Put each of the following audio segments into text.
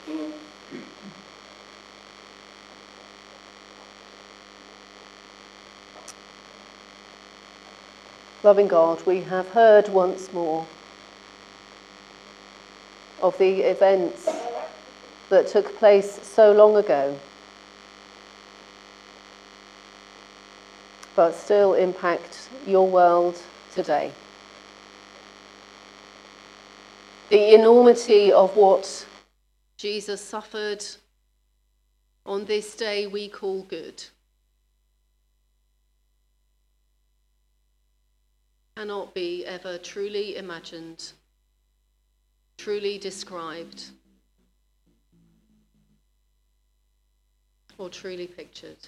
Loving God, we have heard once more of the events that took place so long ago, but still impact your world today. The enormity of what Jesus suffered on this day we call good cannot be ever truly imagined, truly described, or truly pictured.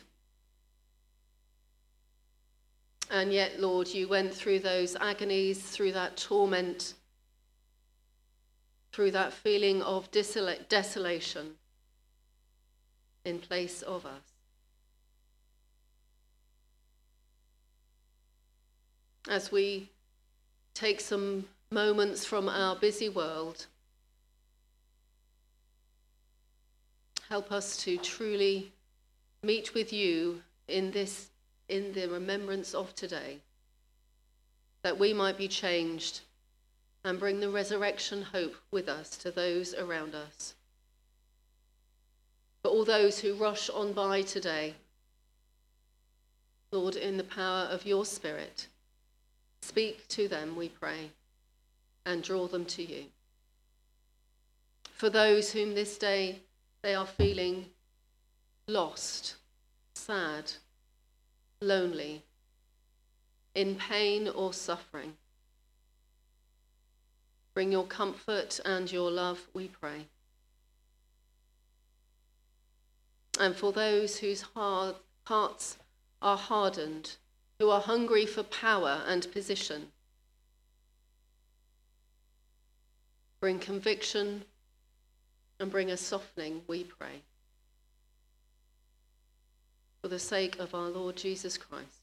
And yet, Lord, you went through those agonies, through that torment, through that feeling of desolation in place of us. As we take some moments from our busy world, help us to truly meet with you in the remembrance of today, that we might be changed and bring the resurrection hope with us to those around us. For all those who rush on by today, Lord, in the power of your Spirit, speak to them, we pray, and draw them to you. For those whom this day they are feeling lost, sad, lonely, in pain or suffering, bring your comfort and your love, we pray. And for those whose hearts are hardened, who are hungry for power and position, bring conviction and bring a softening, we pray. For the sake of our Lord Jesus Christ.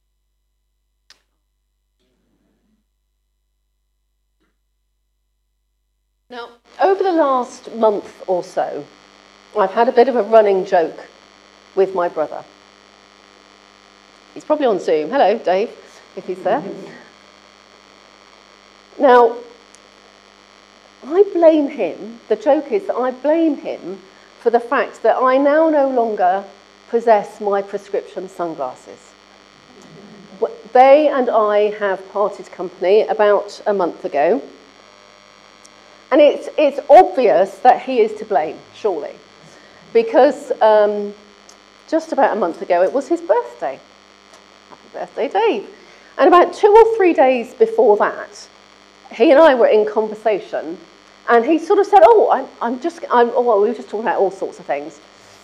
Now, over the last month or so, I've had a bit of a running joke with my brother. He's probably on Zoom. Hello, Dave, if he's there. Now, I blame him, the joke is that I blame him for the fact that I now no longer possess my prescription sunglasses. They and I have parted company about a month ago, and it's obvious that he is to blame, surely, because just about a month ago it was his birthday. Happy birthday, Dave. And about 2 or 3 days before that, he and I were in conversation, and he sort of said, we were just talking about all sorts of things.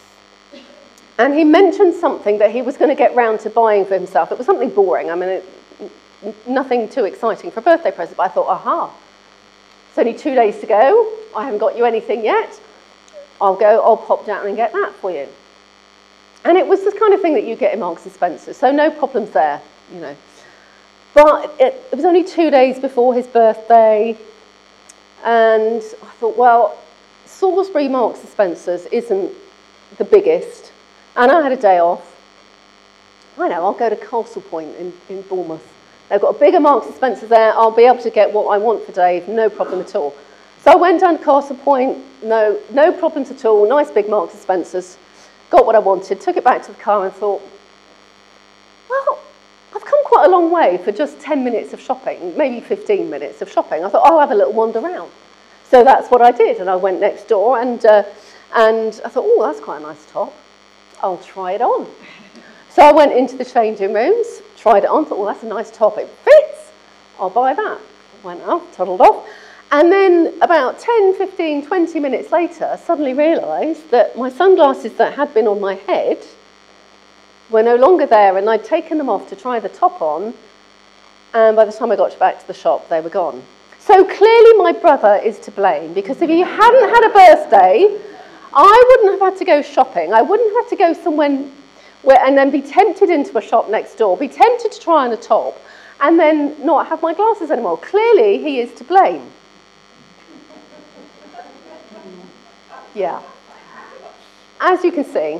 And he mentioned something that he was going to get round to buying for himself. It was something boring. I mean, nothing too exciting for a birthday present, but I thought, aha, it's only 2 days to go. I haven't got you anything yet. I'll pop down and get that for you. And it was the kind of thing that you get in Marks and Spencer, so no problems there, you know. But it was only 2 days before his birthday, and I thought, well, Salisbury Marks and Spencer's isn't the biggest, and I had a day off. I know, I'll go to Castle Point in Bournemouth. They've got a bigger Marks and Spencer's there. I'll be able to get what I want for Dave, no problem at all. So I went down to Castle Point, no problems at all, nice big Marks and Spencer's, got what I wanted, took it back to the car and thought, well, I've come quite a long way for just 10 minutes of shopping, maybe 15 minutes of shopping. I thought, I'll have a little wander around. So that's what I did, and I went next door, and I thought, oh, that's quite a nice top. I'll try it on. So I went into the changing rooms, tried it on, thought, oh, that's a nice top, it fits. I'll buy that. Went off, toddled off. And then about 10, 15, 20 minutes later, I suddenly realised that my sunglasses that had been on my head were no longer there, and I'd taken them off to try the top on, and by the time I got back to the shop, they were gone. So clearly my brother is to blame, because if he hadn't had a birthday, I wouldn't have had to go shopping. I wouldn't have to go somewhere and then be tempted into a shop next door, be tempted to try on a top, and then not have my glasses anymore. Clearly he is to blame. Yeah. As you can see,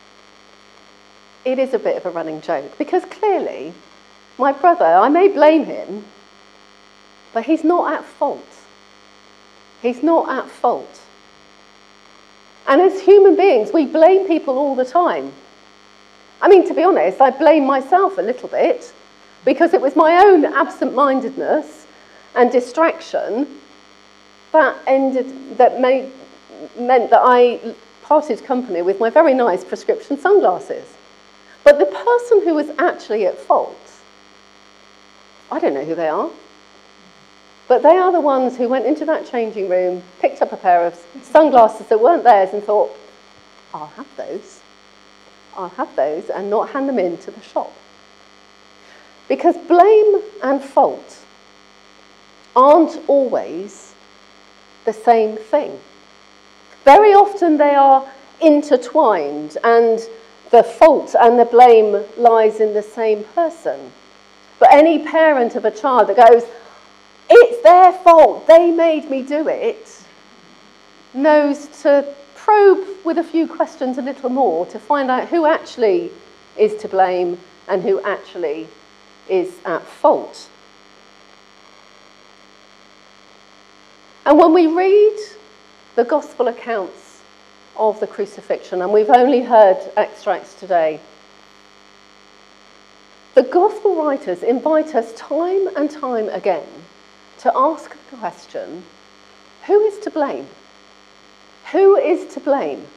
it is a bit of a running joke, because clearly my brother, I may blame him, but he's not at fault. He's not at fault. And as human beings, we blame people all the time. I mean, to be honest, I blame myself a little bit, because it was my own absent-mindedness and distraction that meant that I parted company with my very nice prescription sunglasses. But the person who was actually at fault, I don't know who they are, but they are the ones who went into that changing room, picked up a pair of sunglasses that weren't theirs and thought, I'll have those and not hand them in to the shop. Because blame and fault aren't always the same thing. Very often they are intertwined, and the fault and the blame lies in the same person. But any parent of a child that goes, it's their fault, they made me do it, knows to probe with a few questions a little more to find out who actually is to blame and who actually is at fault. And when we read the gospel accounts of the crucifixion, and we've only heard extracts today, the gospel writers invite us time and time again to ask the question, who is to blame? Who is to blame?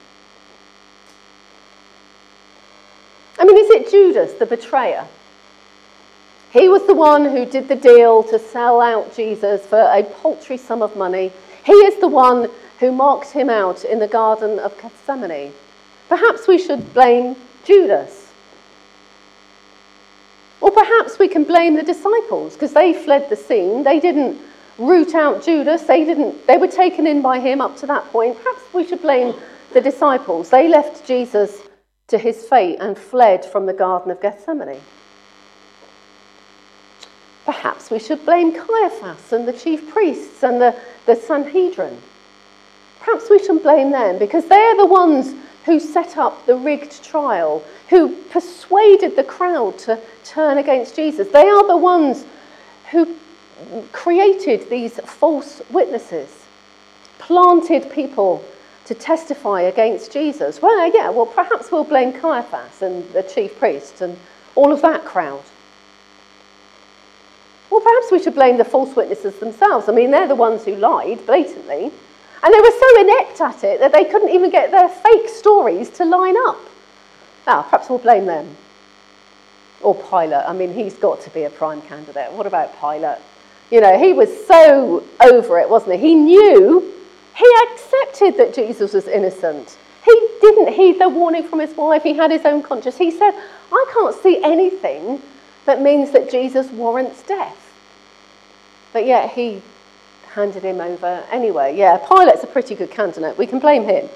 I mean, is it Judas, the betrayer? He was the one who did the deal to sell out Jesus for a paltry sum of money. He is the one who marked him out in the Garden of Gethsemane. Perhaps we should blame Judas. Or perhaps we can blame the disciples, because they fled the scene. They didn't root out Judas. They were taken in by him up to that point. Perhaps we should blame the disciples. They left Jesus to his fate and fled from the Garden of Gethsemane. Perhaps we should blame Caiaphas and the chief priests and the Sanhedrin. Perhaps we should blame them, because they're the ones who set up the rigged trial, who persuaded the crowd to turn against Jesus. They are the ones who created these false witnesses, planted people to testify against Jesus. Well, perhaps we'll blame Caiaphas and the chief priests and all of that crowd. Or perhaps we should blame the false witnesses themselves. I mean, they're the ones who lied blatantly. And they were so inept at it that they couldn't even get their fake stories to line up. Perhaps we'll blame them. Or Pilate. I mean, he's got to be a prime candidate. What about Pilate? You know, he was so over it, wasn't he? He knew, he accepted that Jesus was innocent. He didn't heed the warning from his wife. He had his own conscience. He said, I can't see anything that means that Jesus warrants death. But yet he handed him over anyway. Yeah, Pilate's a pretty good candidate. We can blame him.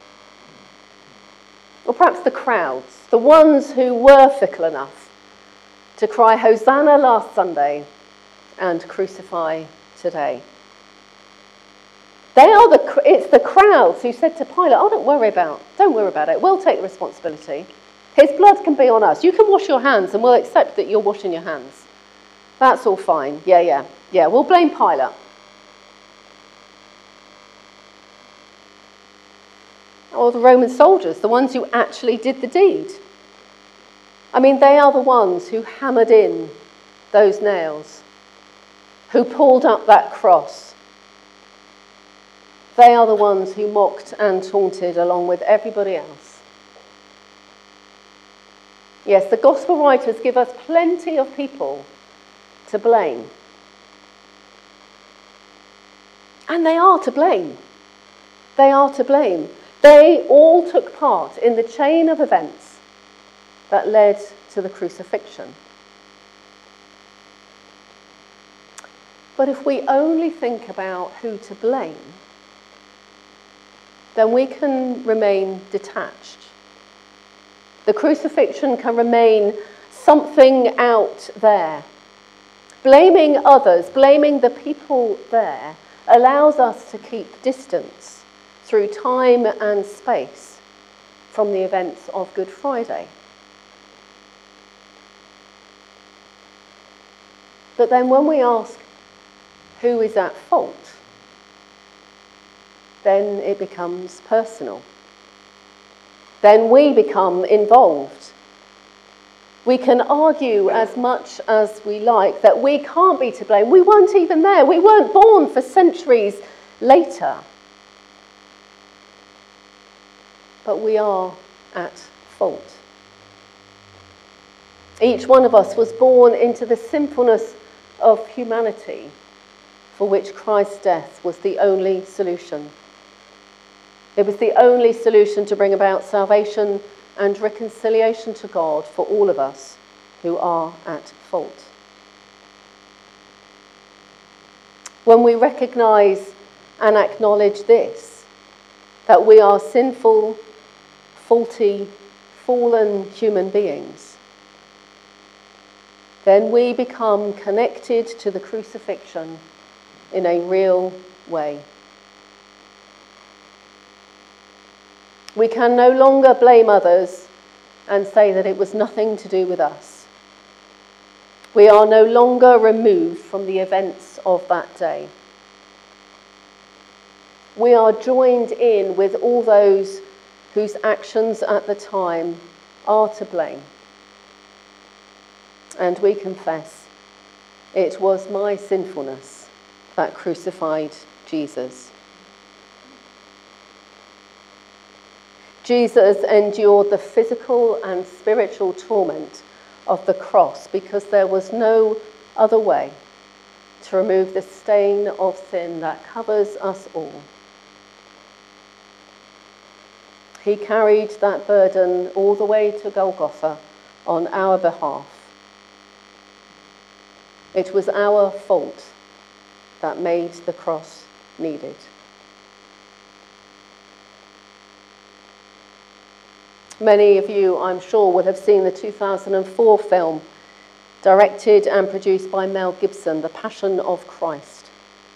Or perhaps the crowds, the ones who were fickle enough to cry Hosanna last Sunday and crucify today. It's the crowds who said to Pilate, don't worry about it. We'll take the responsibility. His blood can be on us. You can wash your hands and we'll accept that you're washing your hands. That's all fine. Yeah, we'll blame Pilate. Or the Roman soldiers, the ones who actually did the deed. I mean, they are the ones who hammered in those nails, who pulled up that cross. They are the ones who mocked and taunted along with everybody else. Yes, the gospel writers give us plenty of people to blame. And they are to blame. They are to blame. They all took part in the chain of events that led to the crucifixion. But if we only think about who to blame, then we can remain detached. The crucifixion can remain something out there. Blaming others, blaming the people there, allows us to keep distance through time and space from the events of Good Friday. But then when we ask who is at fault, then it becomes personal. Then we become involved. We can argue as much as we like that we can't be to blame. We weren't even there. We weren't born for centuries later. But we are at fault. Each one of us was born into the sinfulness of humanity, for which Christ's death was the only solution. It was the only solution to bring about salvation and reconciliation to God for all of us who are at fault. When we recognise and acknowledge this, that we are sinful, faulty, fallen human beings, then we become connected to the crucifixion in a real way. We can no longer blame others and say that it was nothing to do with us. We are no longer removed from the events of that day. We are joined in with all those whose actions at the time are to blame. And we confess, it was my sinfulness that crucified Jesus. Jesus endured the physical and spiritual torment of the cross because there was no other way to remove the stain of sin that covers us all. He carried that burden all the way to Golgotha on our behalf. It was our fault that made the cross needed. Many of you, I'm sure, will have seen the 2004 film directed and produced by Mel Gibson, The Passion of Christ.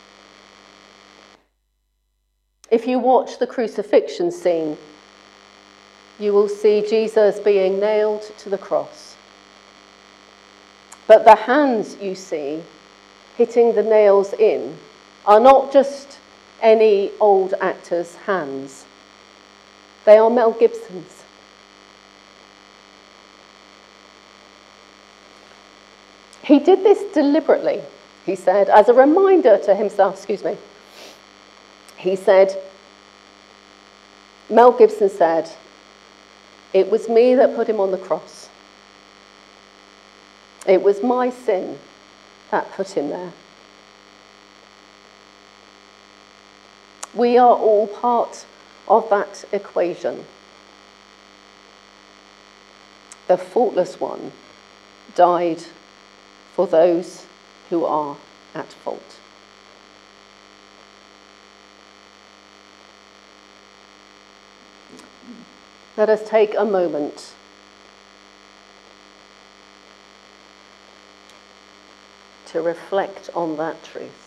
If you watch the crucifixion scene, you will see Jesus being nailed to the cross. But the hands you see hitting the nails in are not just any old actor's hands. They are Mel Gibson's. He did this deliberately, he said, as a reminder to himself, He said, Mel Gibson said, "It was me that put him on the cross. It was my sin that put him there." We are all part of that equation. The faultless one died for those who are at fault. Let us take a moment to reflect on that truth.